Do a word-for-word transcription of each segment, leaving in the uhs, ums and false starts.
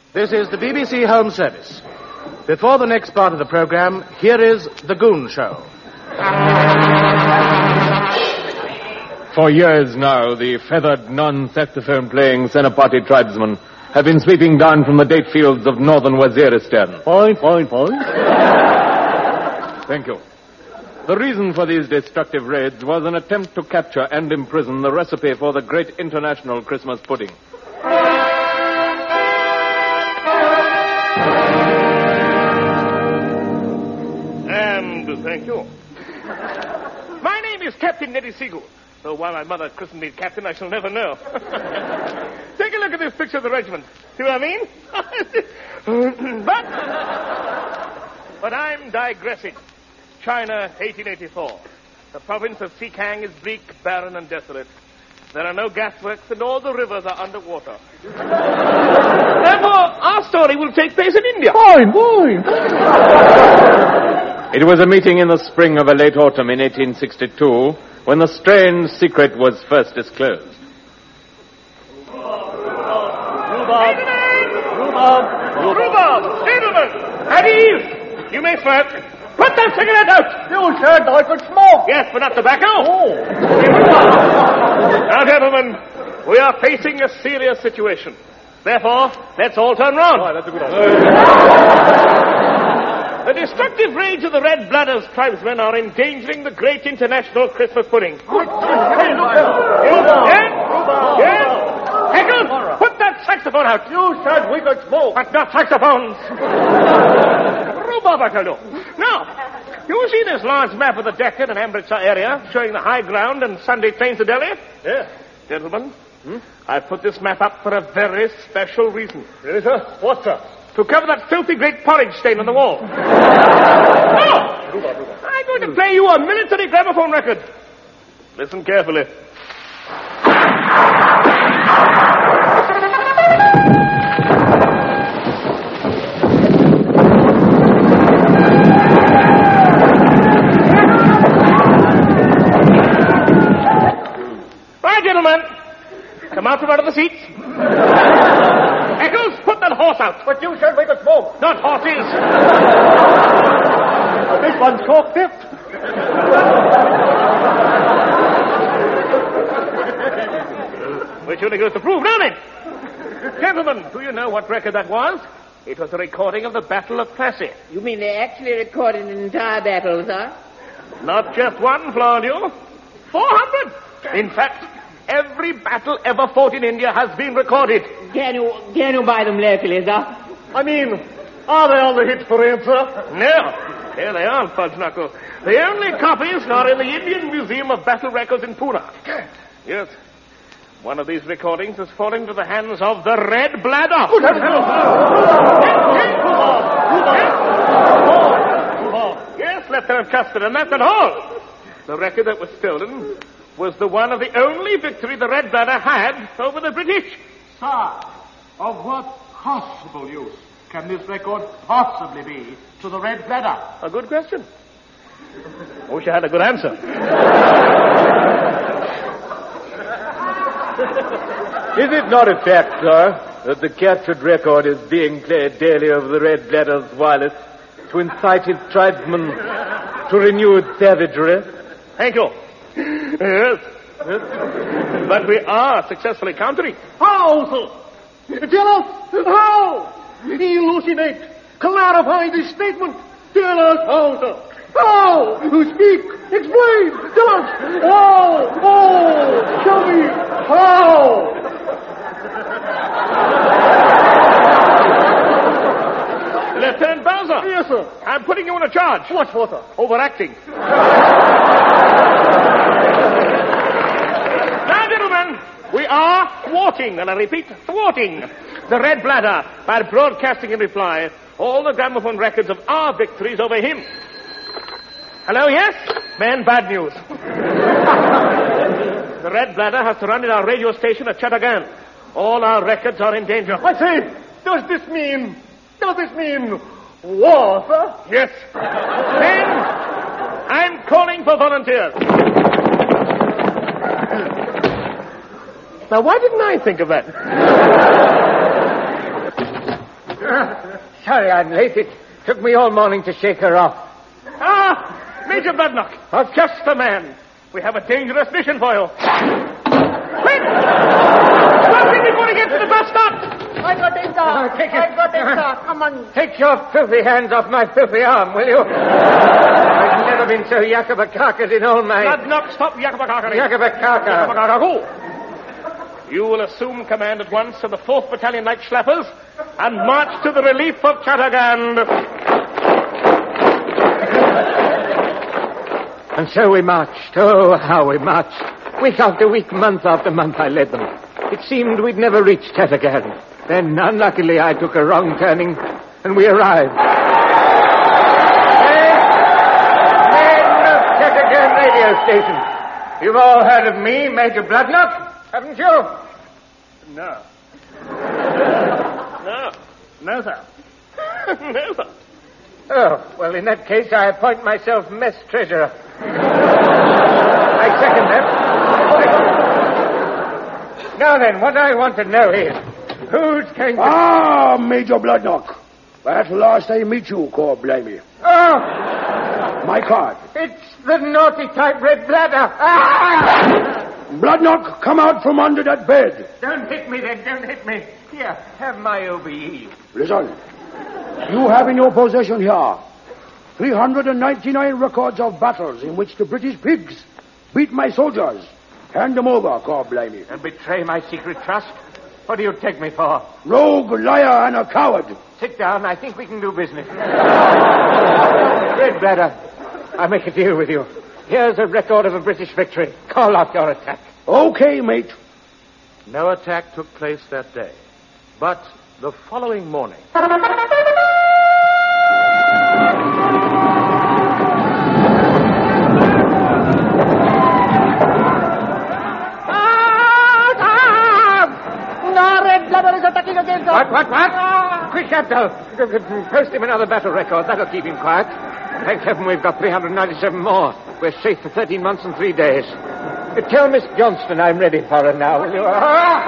This is the B B C Home Service. Before the next part of the program, here is The Goon Show. For years now, the feathered, non-saxophone-playing Senapati tribesmen have been sweeping down from the date fields of northern Waziristan. Fine, fine, fine. Thank you. The reason for these destructive raids was an attempt to capture and imprison the recipe for the great international Christmas pudding. And thank you. My name is Captain Neddy Seagull. Though why my mother christened me Captain, I shall never know. Take a look at this picture of the regiment. See what I mean? but, but I'm digressing. China, eighteen eighty-four. The province of Sikang is bleak, barren, and desolate. There are no gasworks, and all the rivers are underwater. Therefore, our story will take place in India. Fine, fine. It was a meeting in the spring of a late autumn in eighteen sixty-two when the strange secret was first disclosed. Rhubarb! Rhubarb! Rhubarb! Gentlemen! At ease! You may smoke. Put that cigarette out! You said I could smoke. Yes, but not tobacco. Oh. Now, gentlemen, we are facing a serious situation. Therefore, let's all turn round. Oh, that's a good idea. The destructive rage of the Red Bladders tribesmen are endangering the great international Christmas pudding. Yes? Yes? Heckle, put that saxophone out. You said we could smoke. But not saxophones. Rhubarb, I tell you. Now, you see this large map of the Deccan and Amritsar area showing the high ground and Sunday trains to Delhi? Yes. Gentlemen, hmm? I've put this map up for a very special reason. Really, sir? What, sir? To cover that filthy great porridge stain on the wall. No! I'm going to play you a military gramophone record. Listen carefully. Right, gentlemen. Come out from under the seats. Eccles, put that horse out. But you said we could smoke. Not horses. This one's cork tipped. Which only goes to prove, don't it? Gentlemen, do you know what record that was? It was a recording of the Battle of Plassey. You mean they actually recorded an entire battle, sir? Not just one, Claudio. Four hundred. In fact, every battle ever fought in India has been recorded. Can you can you buy them locally, sir? I mean, are they on the hit parade, sir? No. Here they are, Fudge Knuckle. The only copies are in the Indian Museum of Battle Records in Pune. Yes. One of these recordings has fallen into the hands of the Red Bladder. Yes, Lieutenant Custer, and that's not all. The record that was stolen was the one of the only victory the Red Bladder had over the British. Sir, of what possible use can this record possibly be to the Red Bladder? A good question. I wish I had a good answer. Is it not a fact, sir, that the captured record is being played daily over the Red Bladder's wireless to incite its tribesmen to renewed savagery? Thank you. Yes. Yes. But we are successfully countering. How, sir? Tell us how. Elucidate. Clarify this statement. Tell us how, sir. How? Speak. Explain. Tell us. How? Oh, tell me how. Lieutenant Bowser. Yes, sir. I'm putting you on a charge. What for, sir? Overacting. Now, gentlemen, we are thwarting, and I repeat, thwarting the Red Bladder by broadcasting in reply all the gramophone records of our victories over him. Hello, yes? Man, bad news. The Red Bladder has surrounded our radio station at Chattagan. All our records are in danger. I say, does this mean, does this mean war, sir? Yes. Men, I'm calling for volunteers. Now, why didn't I think of that? Uh, sorry I'm late. It took me all morning to shake her off. Ah, Major Bloodnock. What's just the man. We have a dangerous mission for you. Quick! Stop it before he gets to the bus stop! I got it, sir. Uh, take it. I got it, sir. Come on. Take your filthy hands off my filthy arm, will you? I've never been so yakabakakad in all my... Bloodnock, stop yakabakaka. Yakabakaka. Yakabakaka, go. You will assume command at once of the fourth Battalion Night Schlappers and march to the relief of Chatagand. And so we marched. Oh, how we marched. Week after week, month after month, I led them. It seemed we'd never reach Chatagand. Then, unluckily, I took a wrong turning, and we arrived. Men of Chatagand radio station. You've all heard of me, Major Bloodnock, haven't you? No. No. No, sir. No, sir. Oh, well, in that case, I appoint myself mess treasurer. I second that. Now then, what I want to know is, who's going to... Ah, Major Bloodnock. At last I meet you, Corps Blimey. Oh! My card. It's the naughty type red bladder. Ah! Bloodnock, come out from under that bed. Don't hit me then, don't hit me. Here, have my O B E. Listen. You have in your possession here three hundred ninety-nine records of battles in which the British pigs beat my soldiers. Hand them over, Corps Blimey. And betray my secret trust? What do you take me for? Rogue, liar, and a coward. Sit down. I think we can do business. Red Bladder, I make a deal with you. Here's a record of a British victory. Call off your attack. Okay, mate. No attack took place that day. But the following morning... What, what, what? Ah. Quick, Abdul. Post him another battle record. That'll keep him quiet. Thank heaven we've got three hundred ninety-seven more. We're safe for thirteen months and three days. Uh, tell Miss Johnston I'm ready for her now, will you? Ah!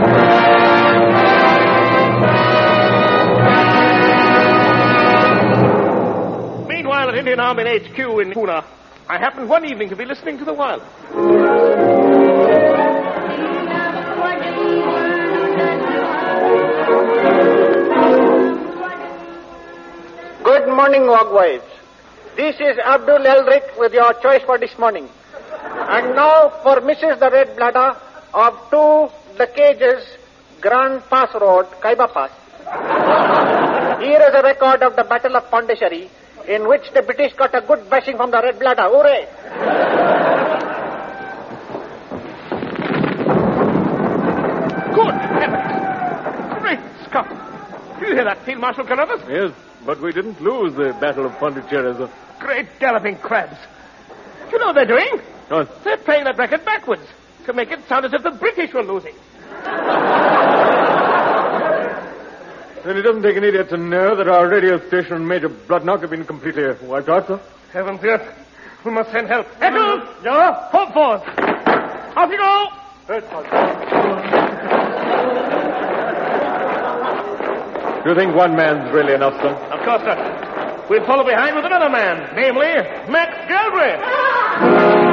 Meanwhile, at Indian Army H Q in Pune, I happened one evening to be listening to the wireless. Good morning, Wagwives. This is Abdul Elric with your choice for this morning. And now for Missus the Red Bladder of two The Cages, Grand Pass Road, Kaiba Pass. Here is a record of the Battle of Pondicherry, in which the British got a good bashing from the Red Bladder. Hooray! Good heavens! Great Scott! Do you hear that, Field Marshal Carruthers? Yes, but we didn't lose the Battle of Pondicherry, sir. Great galloping crabs. Do you know what they're doing? What? They're playing that record backwards to make it sound as if the British were losing. Then it doesn't take an idiot to know that our radio station and Major Bloodnock have been completely wiped out, sir. Heavens, yes. We must send help. Eccles! Yeah? Hope force. Off you go! Do you think one man's really enough, sir? Of course, sir. We'll follow behind with another man, namely Max Galbraith.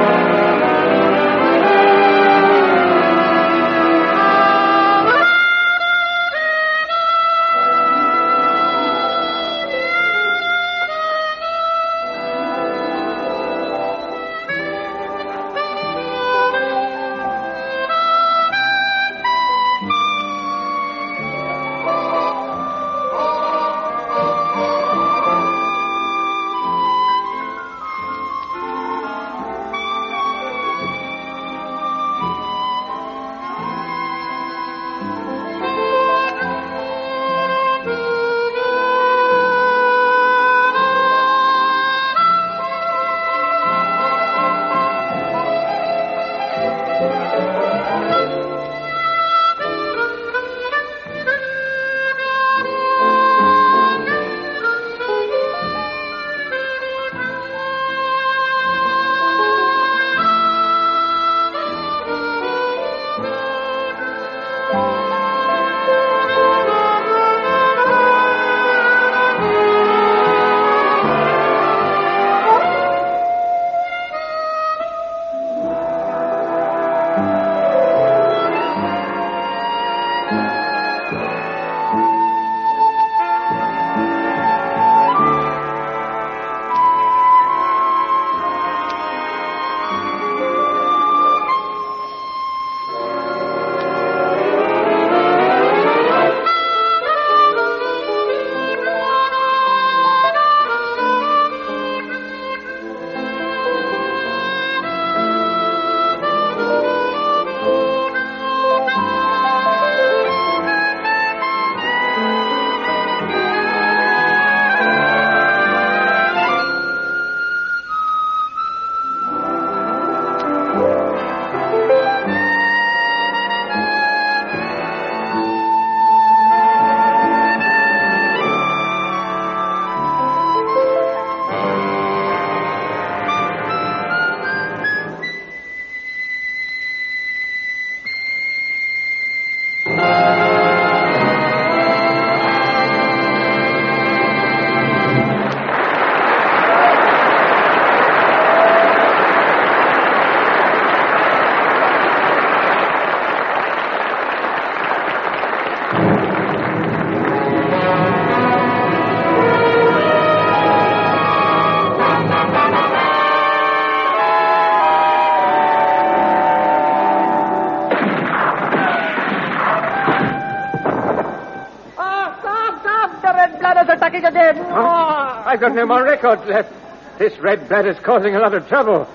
talking again. Huh? I've got no more records left. This red bladder's causing a lot of trouble.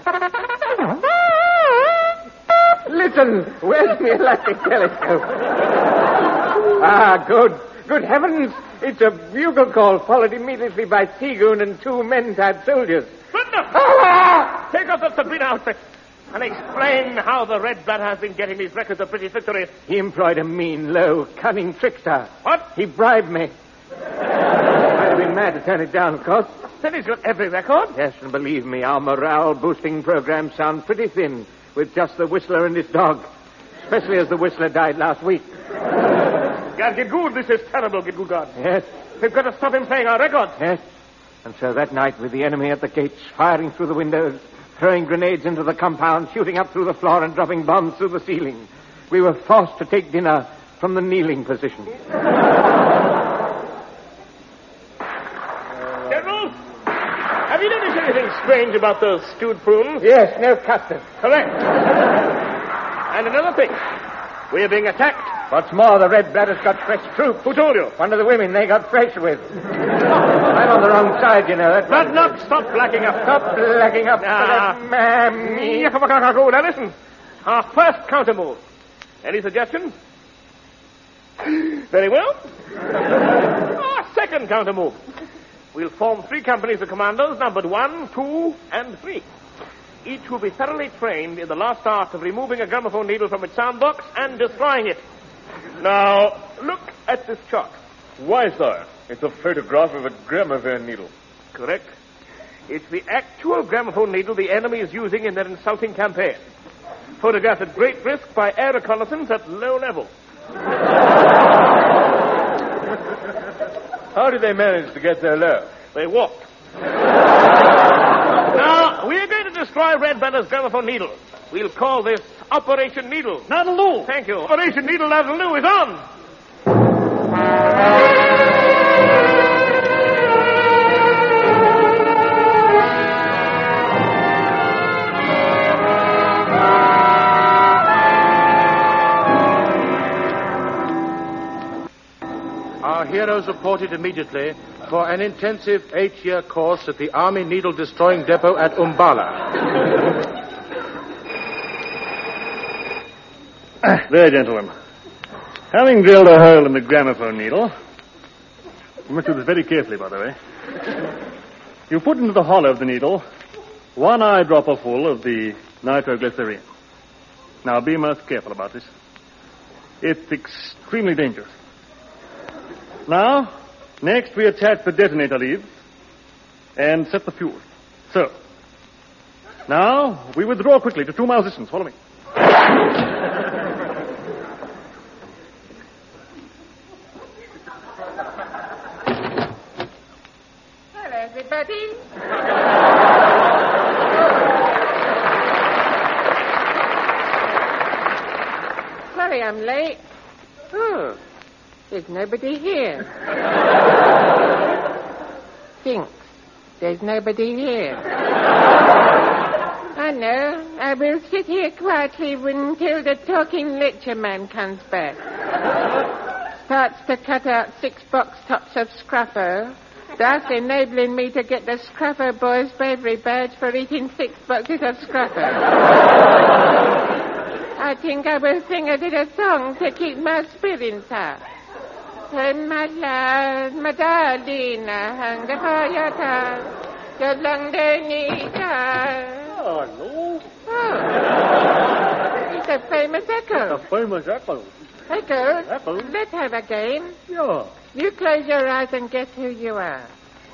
Listen, where's the electric telescope? Ah, good. Good heavens. It's a bugle call followed immediately by Seagoon and two men-type soldiers. Goodness! Ah! Take off the Sabrina outfit and explain how the red bladder has been getting these records of British victories. He employed a mean, low, cunning trickster. What? He bribed me. I'd have been mad to turn it down, of course. Then he's got every record? Yes, and believe me, our morale-boosting programs sound pretty thin with just the Whistler and his dog, especially as the Whistler died last week. God, Gidgood, this is terrible, Gidgood God. Yes. We've got to stop him playing our records. Yes. And so that night, with the enemy at the gates, firing through the windows, throwing grenades into the compound, shooting up through the floor, and dropping bombs through the ceiling, we were forced to take dinner from the kneeling position. General, have you noticed anything strange about those stewed prunes? Yes, no custard. Correct. And another thing, we're being attacked. What's more, the red bladder's got fresh troops. Who told you? One of the women they got fresh with. I'm on the wrong side, you know. That's But not stop blacking up. Stop blacking up. Ah. Mammy. Now listen. Our first counter move. Any suggestions? Very well. Our second counter move. We'll form three companies of commandos, numbered one, two, and three. Each will be thoroughly trained in the last art of removing a gramophone needle from its sound box and destroying it. Now, look at this chart. Why, sir? It's a photograph of a gramophone needle. Correct. It's the actual gramophone needle the enemy is using in their insulting campaign. Photographed at great risk by air reconnaissance at low level. How did they manage to get so low? They walked. Now, we're going to destroy Red Banner's gramophone needle. We'll call this Operation Needle. Naddaloo! Thank you. Operation Needle Naddaloo is on. Our heroes reported immediately for an intensive eight-year course at the Army Needle Destroying Depot at Umballa. There, gentlemen. Having drilled a hole in the gramophone needle, you must do this very carefully, by the way, you put into the hollow of the needle one eyedropper full of the nitroglycerine. Now, be most careful about this. It's extremely dangerous. Now, next we attach the detonator leads and set the fuse. So, now we withdraw quickly to two miles distance. Follow me. Hello, everybody. Sorry I'm late. Oh, there's nobody here. Thinks there's nobody here. I know. I will sit here quietly until the talking lecture man comes back. Starts to cut out six box tops of Scrappo, thus enabling me to get the Scrappo Boys Bravery Badge for eating six boxes of Scrappo. I think I will sing a little song to keep my spirits up. Hey, my love, my darling, hunger for your tongue, your long day, Oh, no. Oh. It's a famous echo. It's a famous echo. Echo, Echo? let's have a game. Yeah. You close your eyes and guess who you are.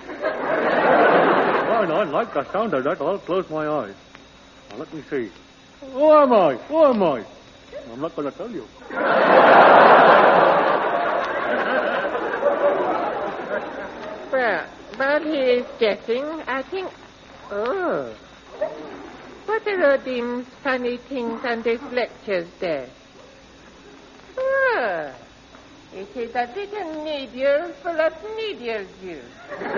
Why not? Like the sound of that, I'll close my eyes. Now, let me see. Who am I? Who am I? I'm not going to tell you. Well, while he is guessing, I think... Oh. What are all these funny things on this lecture's desk? Oh. It is a little needle full of needle juice.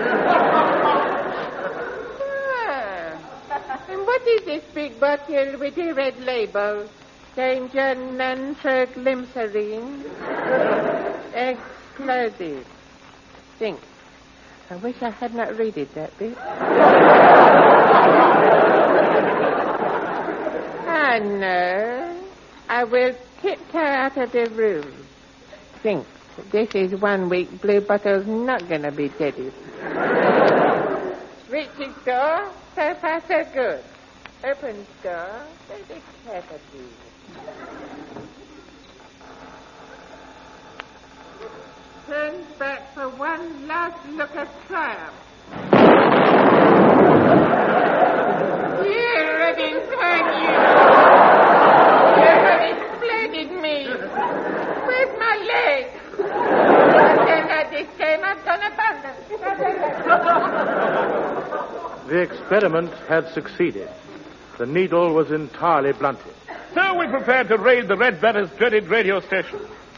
Ah. And what is this big bottle with the red label? Danger nitroglycerine. Explosive. Think. I wish I had not read it, that bit. Ah, no. I will tiptoe out of the room. Think, this is one week Blue Bottle's not going to be deaded. Richard's door, so far so good. Opens door, very carefully. Turns back for one last look of triumph. You Reddington, you! You have exploded me! Where's my leg? I've done that this game. I've done abundance. The experiment had succeeded. The needle was entirely blunted. So we prepared to raid the Red Banner's dreaded radio station.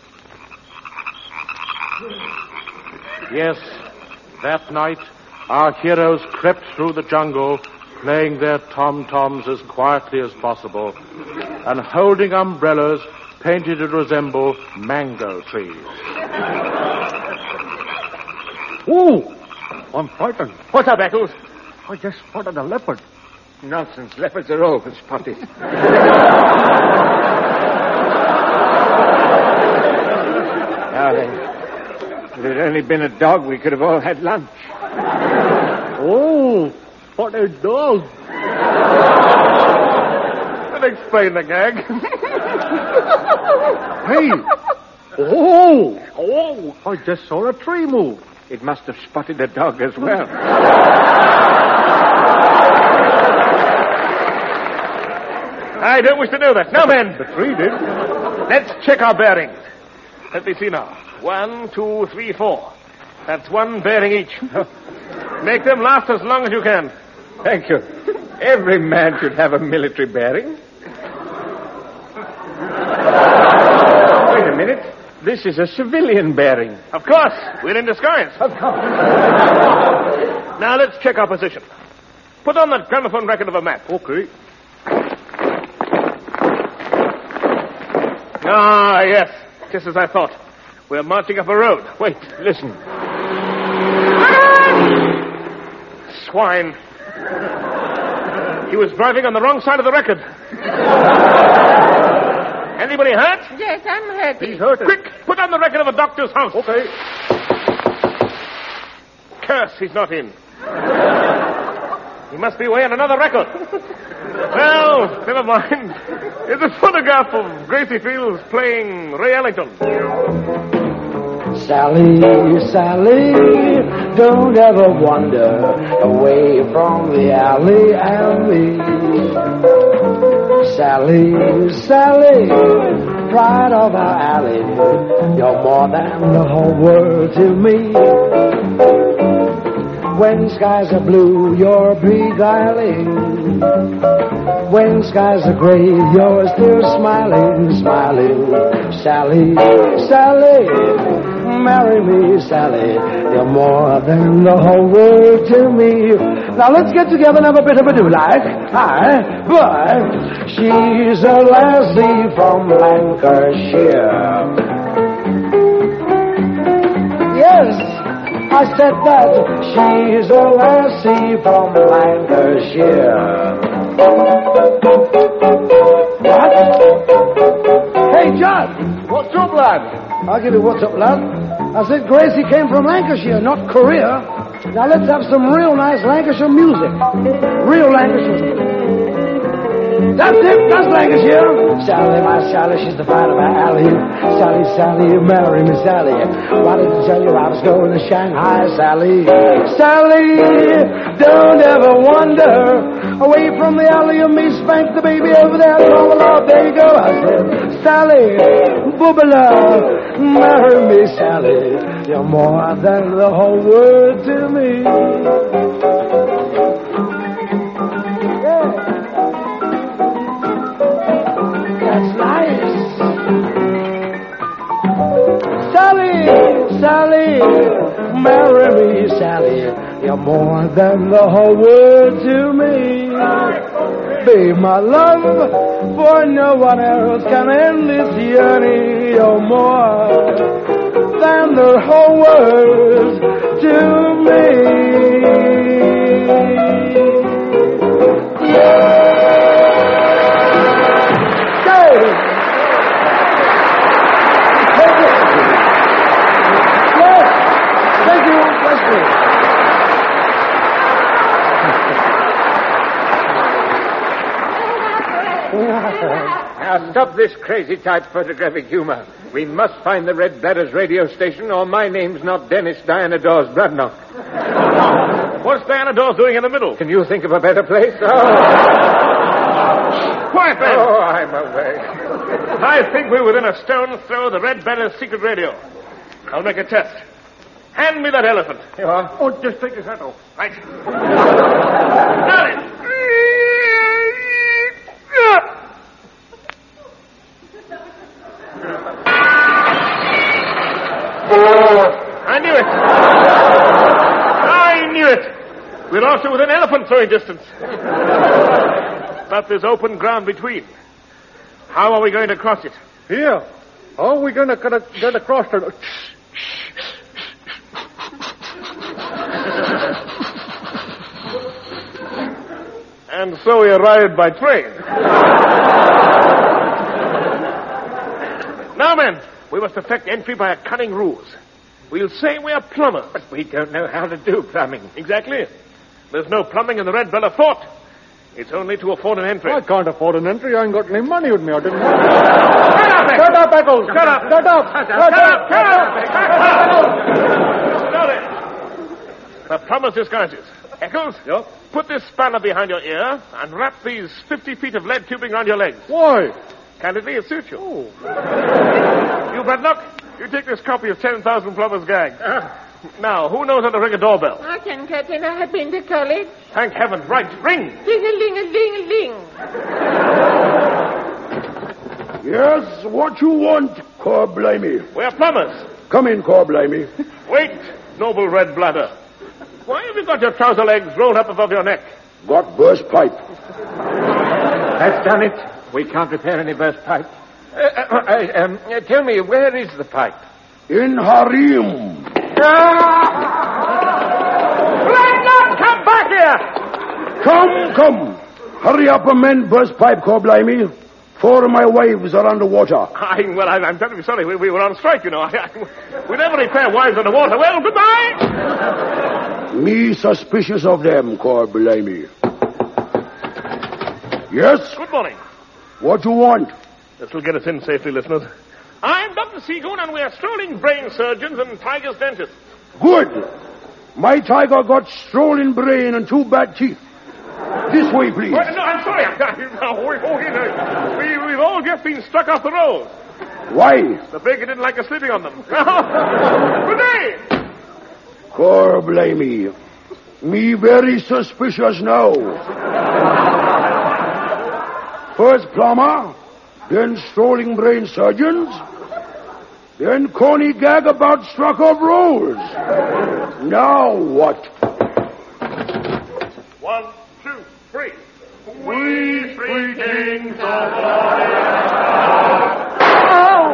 Yes, that night, our heroes crept through the jungle, playing their tom-toms as quietly as possible, and holding umbrellas painted to resemble mango trees. Ooh! I'm frightened. What's up, Eccles? I just spotted a leopard. Nonsense. Leopards are always spotted. Now then. If it had only been a dog, we could have all had lunch. Oh, what a dog. That explain the gag. Hey. Oh. Oh, I just saw a tree move. It must have spotted a dog as well. I don't wish to know that. Now, men. The tree did. Let's check our bearings. Let me see now. One, two, three, four. That's one bearing each. Make them last as long as you can. Thank you. Every man should have a military bearing. Wait a minute. This is a civilian bearing. Of course. We're in disguise. Of course. Now let's check our position. Put on that gramophone record of a map. Okay. Ah, yes. Just as I thought. We're marching up a road. Wait, listen. Swine. He was driving on the wrong side of the record. Anybody hurt? Yes, I'm hurt. He's hurt. Quick, put on the record of a doctor's house. Okay. Curse, he's not in. He must be away on another record. Well, never mind. It's a photograph of Gracie Fields playing Ray Ellington. Sally, Sally, don't ever wander away from the alley and me. Sally, Sally, pride of our alley, you're more than the whole world to me. When skies are blue, you're beguiling. When skies are gray, you're still smiling, smiling. Sally, Sally, marry me, Sally. You're more than the whole world to me. Now let's get together and have a bit of a do-like. Aye, but she's a lassie from Lancashire. Yes. I said that she's a lassie from Lancashire. What? Hey, John! What's up, lad? I'll give you what's up, lad. I said Gracie came from Lancashire, not Korea. Now let's have some real nice Lancashire music. Real Lancashire. That's it, that's Lancashire. Sally, my Sally, she's the pride of our alley. Sally, Sally, marry me, Sally. Why didn't I tell you I was going to Shanghai, Sally? Sally, don't ever wander away from the alley of me. Spank the baby over there. Oh, Lord, there you go. I said, Sally, boobala, marry me, Sally. You're more than the whole world to me. Yeah. That's nice. Sally, Sally, marry me, Sally. You're more than the whole world to me. Be my love, for no one else can end this journey. You're more than the whole world to me. Now, stop this crazy type photographic humor. We must find the Red Bladder's radio station, or my name's not Dennis Diana Dawes Bradnock. What's Diana Dawes doing in the middle? Can you think of a better place? Oh. Quiet, man. Oh, I'm away. I think we're within a stone's throw of the Red Bladder's secret radio. I'll make a test. Hand me that elephant. You are? Oh, just take his hat off. Right. Got it. I knew it. I knew it. We're also within elephant throwing distance. But there's open ground between. How are we going to cross it? Here. How are we going to get across it? And so we arrived by train. Now, men, we must effect entry by a cunning ruse. We'll say we're plumbers. But we don't know how to do plumbing. Exactly. There's no plumbing in the Red Bella Fort. It's only to afford an entry. I can't afford an entry. I ain't got any money with me. I didn't. Shut up, Shut up, Eccles. Shut up. Shut up. Shut up. Shut up. Shut up. The plumber's disguises. Eccles? Yep. Put this spanner behind your ear and wrap these fifty feet of lead tubing around your legs. Why? Candidly, it suits you. Oh. You, Bradnock, you take this copy of ten thousand Plumbers' Gag. Uh. Now, who knows how to ring a doorbell? I can, Captain. I have been to college. Thank heaven. Right. Ring. Ding-a-ling-a-ling-a-ling. Yes, what you want, Corblamey? We're plumbers. Come in, Corblamey. Wait, noble Red Bladder. Why have you got your trouser legs rolled up above your neck? Got burst pipe. That's done it. We can't repair any burst pipe. Uh, uh, uh, um, uh, tell me, where is the pipe? In Harim. Bladnock, come back here! Come, come. Hurry up and mend burst pipe, Corblamey. Four of my wives are underwater. I, well, I, I'm terribly sorry. We, we were on strike, you know. I, I, we never repair wives underwater. Well, goodbye! Me suspicious of them, Corblamey. Yes? Good morning. What you want? This will get us in safely, listeners. I'm Doctor Seagoon, and we are strolling brain surgeons and tiger's dentists. Good. My tiger got strolling brain and two bad teeth. This way, please. Well, no, I'm sorry. I'm, no, we, oh, you know, we, we've all just been struck off the rolls. Why? The baker didn't like us sleeping on them. Good day. Corblamey. Me very suspicious now. First plumber, then strolling brain surgeons, then corny gag about struck off rolls. Now what? One, two, three. We three kings of Orient. Oh!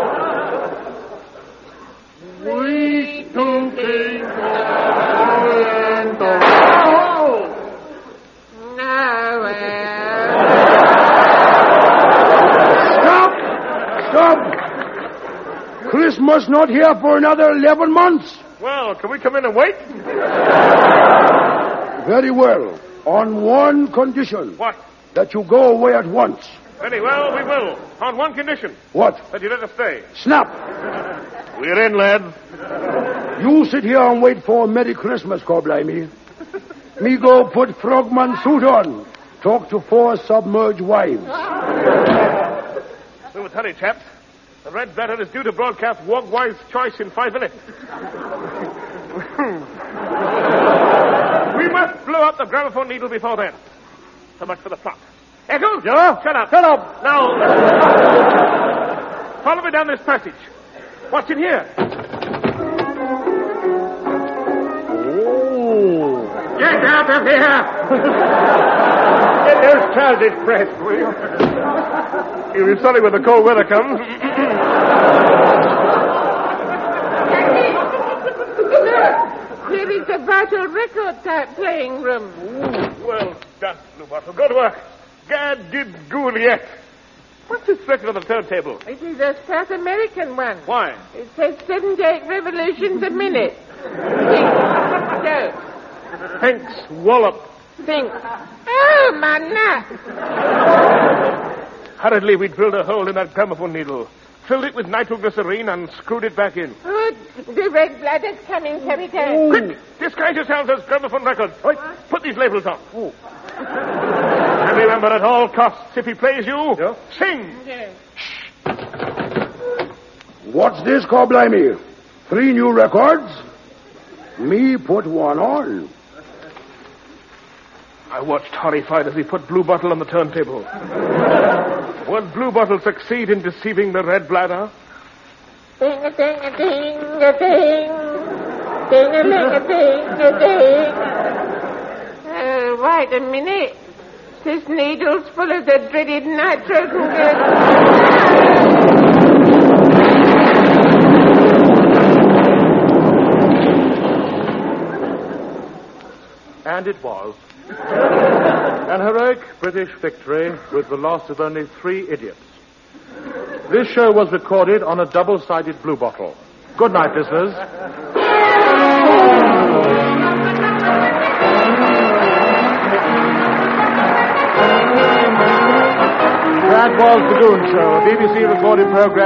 We two kings of Orient. Oh! No, well. Stop! Stop! Christmas not here for another eleven months. Well, can we come in and wait? Very well. On one condition. What? That you go away at once. Very well, we will. On one condition. What? That you let us stay. Snap! We're in, lads. You sit here and wait for a Merry Christmas, Corblamey. Me go put frogman suit on. Talk to four submerged wives. We will tell you, chaps. The Red Bladder is due to broadcast Wogwise's Choice in five minutes. We must blow up the gramophone needle before then. So much for the plot. Eccles? Yeah? Shut up. Shut up. Now, follow me down this passage. What's in here? Oh. Get out of here! Get those trousers pressed, will you? You'll be sorry when the cold weather comes. Here is the Vital Record type playing room. Ooh, well done, Blue Bottle. Good work. Gad did Gouliet. What's this record on the turntable? It is a South American one. Why? It says seventy-eight revolutions a minute. Joe. Thanks, Wallop. Think. Oh, my nut. Hurriedly, we drilled a hole in that gramophone needle, filled it with nitroglycerine, and screwed it back in. Oh, the red bladder's coming, Captain. Quick! Disguise yourselves as gramophone records. Right. Put these labels on. Oh. And remember, at all costs, if he plays you, yeah. sing. Yes. What's this, Corblimey? Three new records? Me put one on. I watched horrified as he put Blue Bottle on the turntable. Will Blue Bottle succeed in deceiving the red bladder? Ding-a-ding-a-ding-a-ding. Ding-a-ling-a-ding-a-ding. Uh, wait a minute. This needle's full of the dreaded nitrogen gas. And it was. An heroic British victory with the loss of only three idiots. This show was recorded on a double-sided blue bottle. Good night, listeners. That was The Goon Show, a B B C recorded program.